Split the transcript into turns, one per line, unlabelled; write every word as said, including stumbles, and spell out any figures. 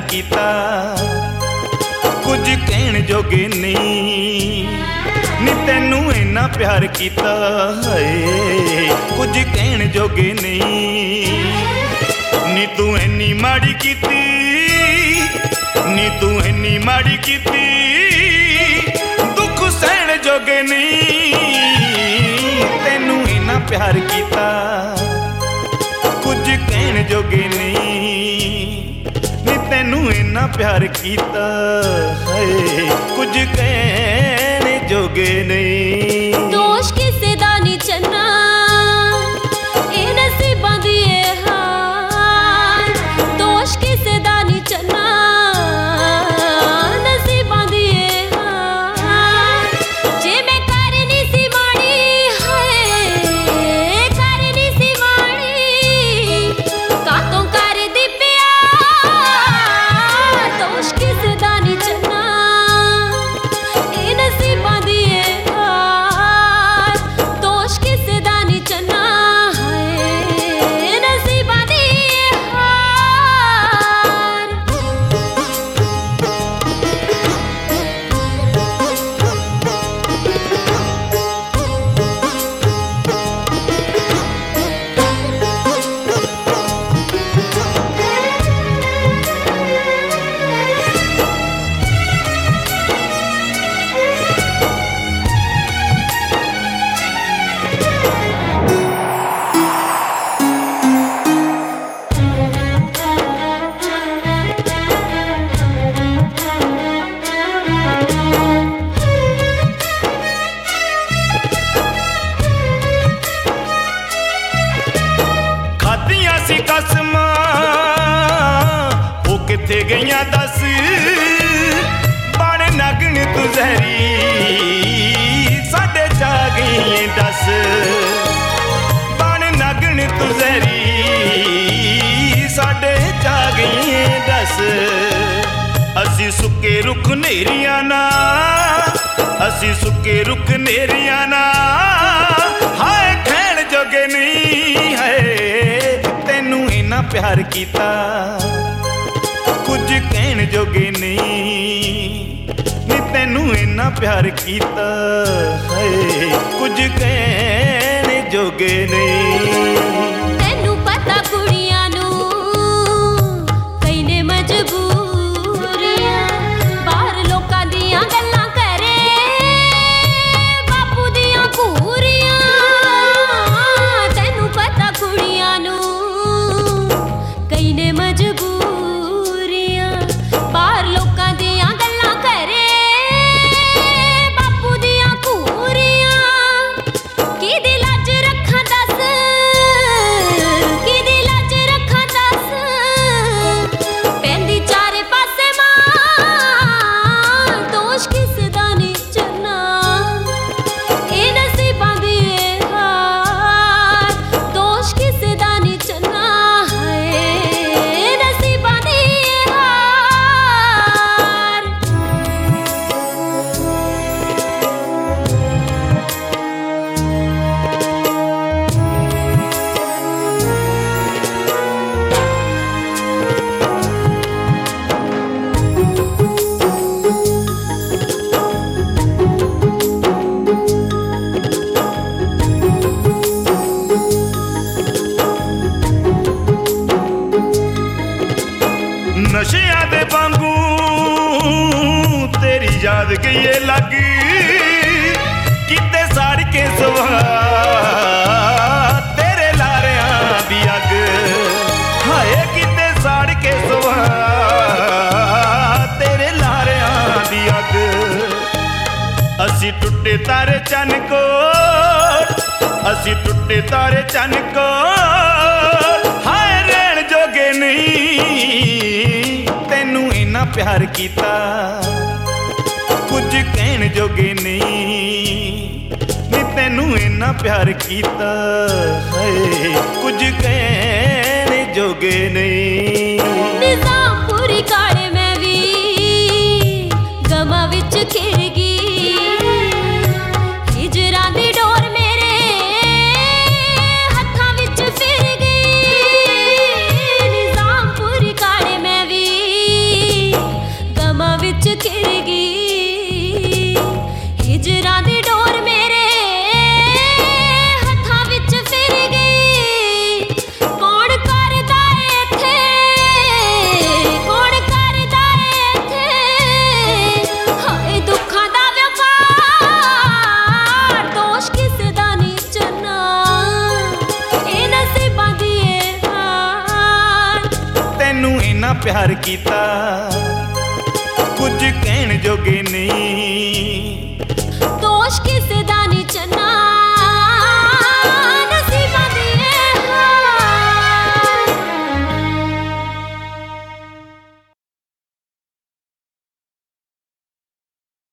कीता कुछ कहण जोगे नहीं नी तैनू इन्ना प्यार कीता है कुछ कहण जोगे नहीं नी तू इन्नी माड़ी कीती नी तू इन्नी माड़ी कीती दुख सहण जोगे नहीं तैनू इन्ना प्यार कीता कुछ कहण जोगे नहीं नी तैनू इन्ना प्यार कीता है कुछ कहण जोगे नहीं
दोष किसे दा नी चन्ना ए नसीबां दी ए हाल दोष किसे दा नी चन्ना नसीबां दी ए हाल जे मैं करनी सी माड़ी है करनी सी माड़ी कातों कर दी प्यार दोष किसे दा नी चन्ना ए नसीबां दी ए हाल दोष किसे दा नी चन्ना है नसीबां दी ए हाल
खादियां सी कसमां वो किथे गईयां दस बण नगन तू जहरी साडे चा गई दस बण नगन तू जहरी साडे चा गई दस असी सुके रुख नेरियां ना असी सुके रुख नेरियां ना हाय खैण जोगे नहीं है तैनू इन्ना प्यार कीता कुछ कहण जोगे नहीं नी तैनू इन्ना प्यार कीता है कुछ कहण जोगे नहीं
तैनू पता कुड़ियां नू कई ने मजबूरियां बाहर लोकां दियां गल्लां करे बापू दियां घूरियां तैनू पता कुड़ियां नू कई ने मजबूरियां बाहर लोकां दियां गल्लां करे बापू दियां घूरियां की दी लाज रखां दस की दी लाज रखां दस पैंदी चारे पासे मां दोष किस दा नी चन्ना ए नसीबां दी ए हाल दोष किस दा नी चन्ना है नसीबां दी ए हाल
नशियां दे वांगू तेरी याद गई लग किते साड़ के सुहा तेरे लारियां दी अग हाय किते साड़ के सुहा तेरे लारियां दी अग असी टुटे तारे चन को असी टुटे तारे चन को हाय रहन जोगे नहीं तैनू इन्ना प्यार कीता कुछ कहण जोगे नहीं नी तैनू इन्ना प्यार कीता है कुछ कहण जोगे नहीं
निजामपुरी काले मैं भी गमा विच खिल गई हिजरां दी डोर मेरे हत्थां विच फिर गई निजामपुरी काले मैं भी
ਇੰਨਾ ਪਿਆਰ ਕੀਤਾ ਕੁਝ ਕਹਿਣ ਜੋਗੇ ਨਹੀਂ।
ਦੋਸ਼ ਕਿਸੇ ਦਾ ਨੀ ਚੰਨਾ